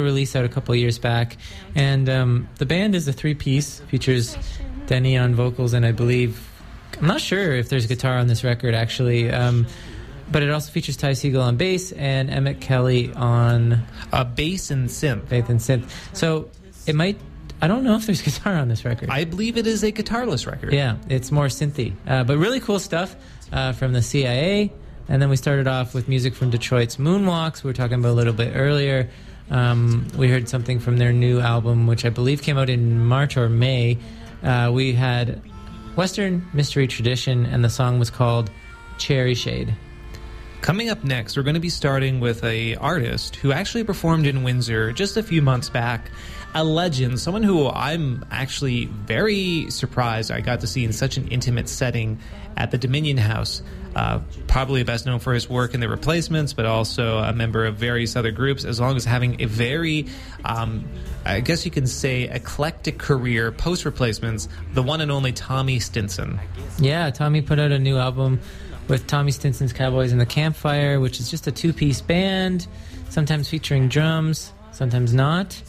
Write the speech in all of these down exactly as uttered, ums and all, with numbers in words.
release out a couple of years back, and um, the band is a three-piece, features Denny on vocals, and I believe, I'm not sure if there's guitar on this record actually, um, but it also features Ty Segall on bass and Emmett Kelly on uh, bass and synth. Bass and synth. So it might, I don't know if there's guitar on this record. I believe it is a guitarless record. Yeah, it's more synthy, uh, but really cool stuff uh, from the C I A. And then we started off with music from Detroit's Moonwalks, we were talking about a little bit earlier. Um, we heard something from their new album, which I believe came out in March or May. Uh, we had Western Mystery Tradition, and the song was called Cherry Shade. Coming up next, we're going to be starting with a artist who actually performed in Windsor just a few months back. A legend, someone who I'm actually very surprised I got to see in such an intimate setting at the Dominion House. Uh, probably best known for his work in The Replacements, but also a member of various other groups, as long as having a very, um, I guess you can say, eclectic career post-Replacements, the one and only Tommy Stinson. Yeah, Tommy put out a new album with Tommy Stinson's Cowboys and the Campfire, which is just a two-piece band, sometimes featuring drums, sometimes not.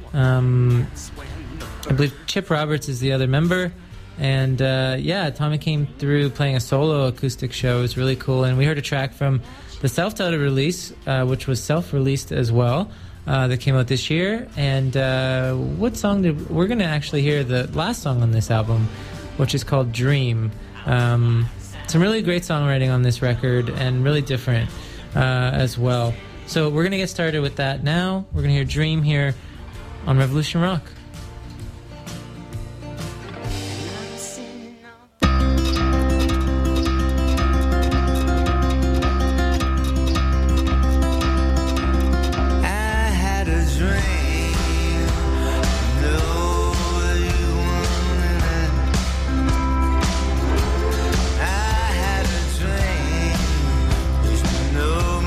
Um, I believe Chip Roberts is the other member. And uh, yeah, Tommy came through playing a solo acoustic show. It was really cool. And we heard a track from the self-titled release, uh, which was self-released as well, uh, that came out this year. And uh, what song did... We're going to actually hear the last song on this album, which is called Dream. Um, some really great songwriting on this record and really different uh, as well. So we're going to get started with that now. We're going to hear Dream here on Revolution Rock.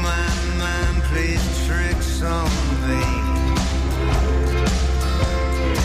Tricks on me.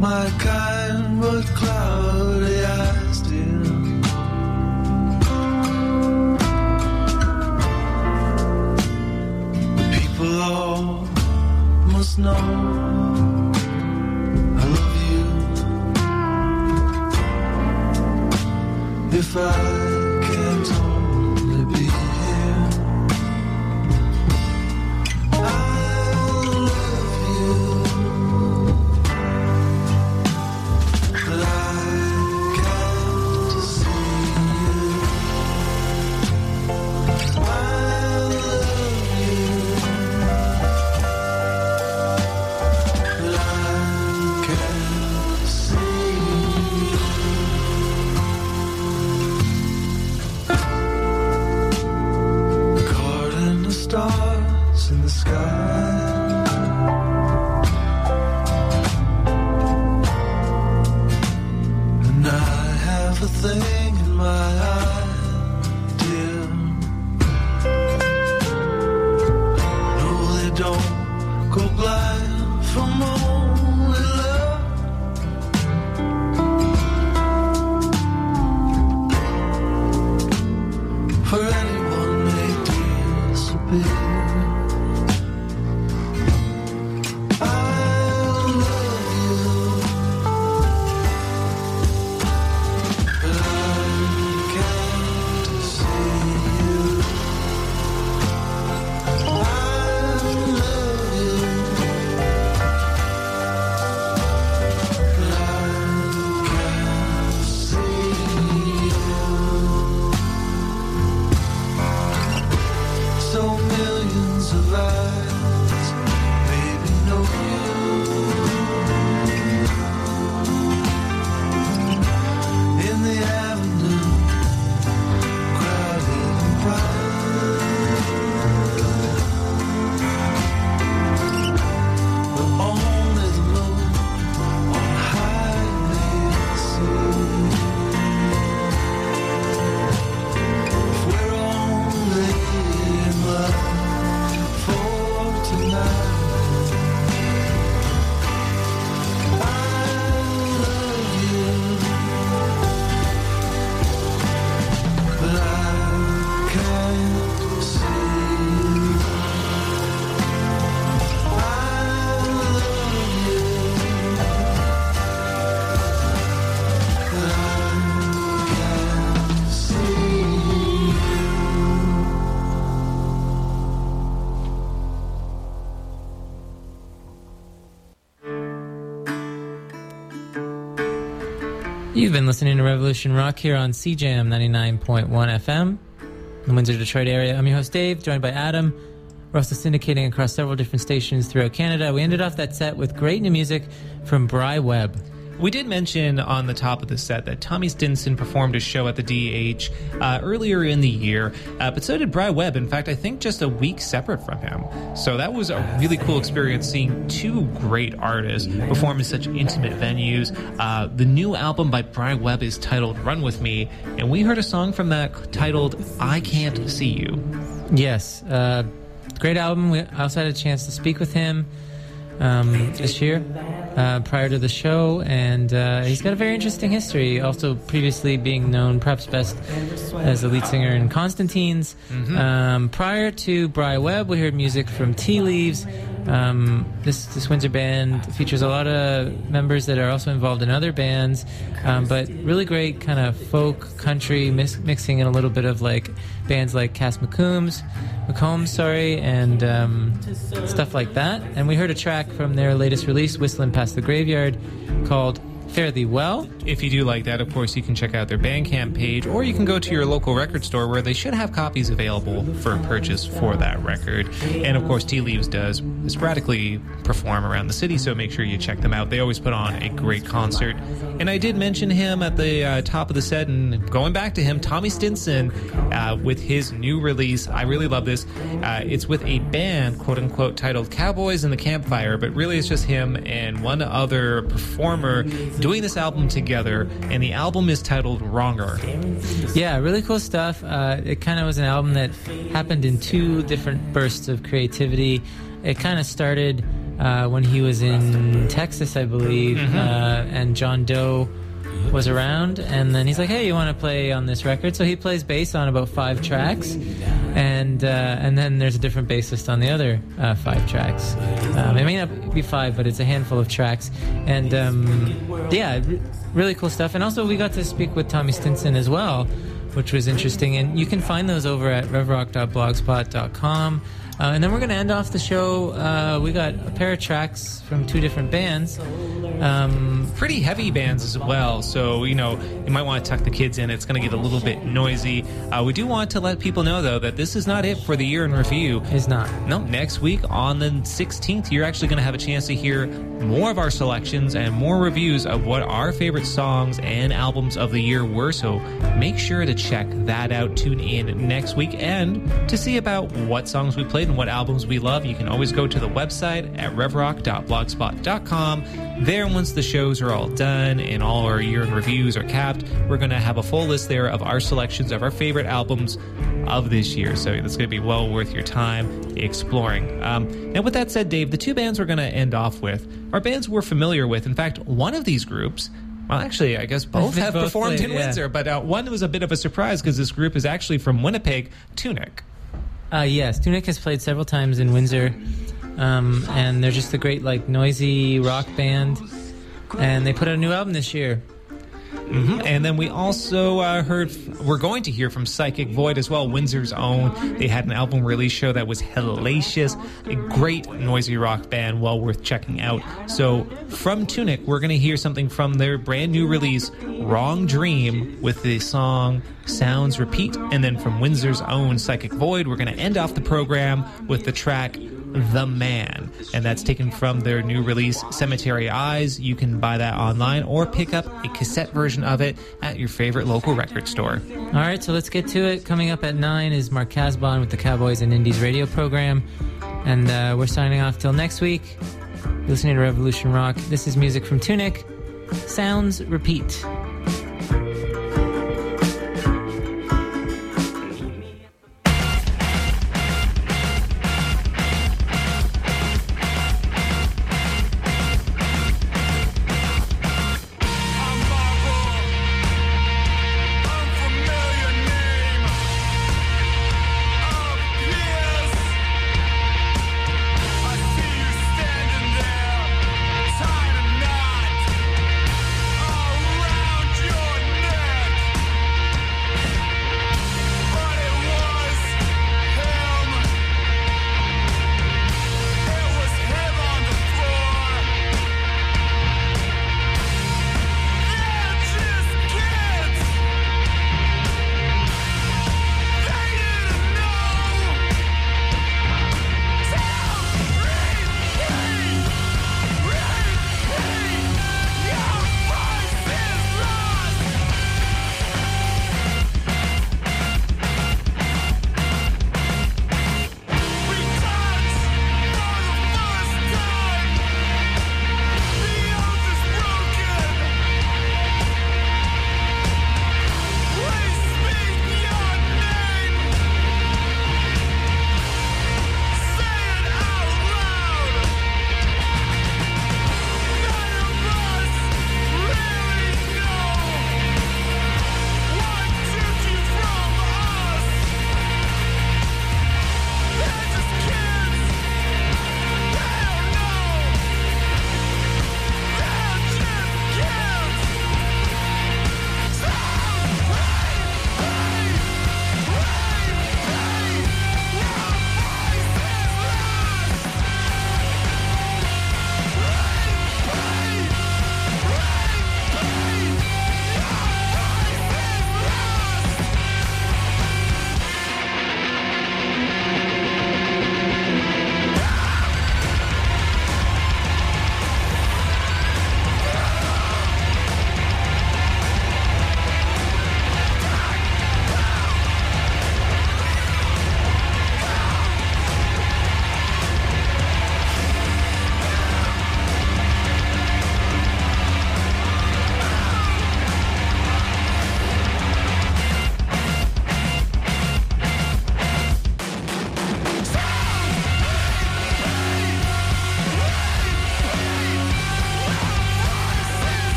my kind but cloudy eyes, dear. The people all must know I love you. If I can't only be here, I love you. But I can't see you. I love you. But I can't see you. Caught in the stars in the sky, and I have a thing in my eye, dear. No, they don't go blind from only love. For anyone may disappear. I love you, but I can't see you. I love you, but I can't see you. So millions of eyes maybe know you. In the avenue, crowded and bright, but only the moon on high may see. If we're only in love for tonight, I love you, but I can't see you. I love you, but I can't see you. You've been listening to Revolution Rock here on C J M ninety-nine point one F M in the Windsor, Detroit area. I'm your host, Dave, joined by Adam. We're also syndicating across several different stations throughout Canada. We ended off that set with great new music from Bry Webb. We did mention on the top of the set that Tommy Stinson performed a show at the D H uh, earlier in the year, uh, but so did Bry Webb. In fact, I think just a week separate from him. So that was a really cool experience seeing two great artists perform in such intimate venues. Uh, the new album by Bry Webb is titled Run With Me, and we heard a song from that titled I Can't See You. Yes, uh, great album. We also had a chance to speak with him um, this year uh, prior to the show, and uh, he's got a very interesting history, also previously being known perhaps best as the lead singer in Constantines. Mm-hmm. Um, prior to Bry Webb, we heard music from Tea Leaves. Um, this this Windsor band features a lot of members that are also involved in other bands, um, but really great kind of folk country mix, mixing in a little bit of like bands like Cass McCombs, McCombs, sorry, and um, stuff like that. And we heard a track from their latest release, Whistling Past the Graveyard, called Fare Thee Well. If you do like that, of course, you can check out their Bandcamp page, or you can go to your local record store where they should have copies available for purchase for that record. And of course, Tea Leaves does sporadically perform around the city, so make sure you check them out. They always put on a great concert. And I did mention him at the uh, top of the set, and going back to him, Tommy Stinson, uh, with his new release. I really love this. Uh, it's with a band, quote-unquote, titled Cowboys in the Campfire, but really it's just him and one other performer doing this album together, and the album is titled Wronger. Yeah, really cool stuff. Uh, it kind of was an album that happened in two different bursts of creativity. It kind of started uh, when he was in Texas, I believe, Mm-hmm. uh, and John Doe was around, and then he's like, "Hey, you want to play on this record?" So he plays bass on about five tracks, and uh, and then there's a different bassist on the other uh, five tracks. Um, it may not be five, but it's a handful of tracks, and um, yeah, r- really cool stuff. And also, we got to speak with Tommy Stinson as well, which was interesting. And you can find those over at rev rock dot blogspot dot com. Uh, and then we're going to end off the show. Uh, we got a pair of tracks from two different bands. Um, Pretty heavy bands as well, so you know you might want to tuck the kids in. It's going to get a little bit noisy. Uh, we do want to let people know though that this is not it for the year in review. is not. No, next week on the sixteenth, you're actually going to have a chance to hear more of our selections and more reviews of what our favorite songs and albums of the year were. So make sure to check that out. Tune in next week, and to see about what songs we played and what albums we love, you can always go to the website at rev rock dot blogspot dot com. There, once the shows are all done and all our year in reviews are capped, we're going to have a full list there of our selections of our favorite albums of this year. So that's going to be well worth your time exploring. Um, now, with that said, Dave, the two bands we're going to end off with are bands we're familiar with. In fact, one of these groups, well, actually, I guess both They have both performed played, in yeah. Windsor, but uh, one was a bit of a surprise because this group is actually from Winnipeg, Tunic. Uh, yes, Tunic has played several times in Windsor, um, and they're just a great, like, noisy rock band. And they put out a new album this year. Mm-hmm. And then we also uh, heard, we're going to hear from Psychic Void as well, Windsor's own. They had an album release show that was hellacious, a great noisy rock band, well worth checking out. So from Tunic, we're going to hear something from their brand new release, Wrong Dream, with the song Sounds Repeat. And then from Windsor's own Psychic Void, we're going to end off the program with the track The Man, and that's taken from their new release Cemetery Eyes. You can buy that online or pick up a cassette version of it at your favorite local record store. All right, so let's get to it. Coming up at nine is Mark Casbon with the Cowboys and Indies radio program, and uh, we're signing off till next week. You're listening to Revolution Rock. This is music from Tunic. Sounds Repeat. Standing there, tied a knot around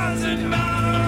doesn't matter.